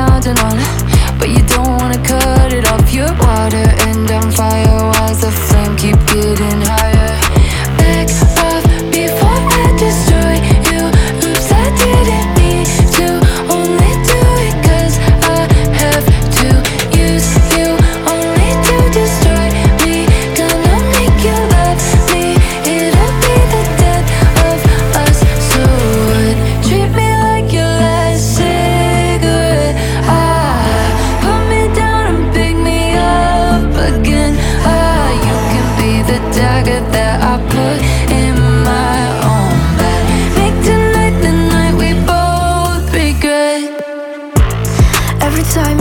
on and on, but you don't wanna cut it off. You're water and I'm fire. Why's the flame keep getting higher? Back off before I destroy you. Oops, I didn't mean to. Only do it 'cause I have to use you only to destroy me. Gonna make you love me. It'll be the death of us. So what? Treat me like your last cigarette. Put me down and pick me up again. You can be the dagger that I put in my own back. Make tonight the night we both regret. Every time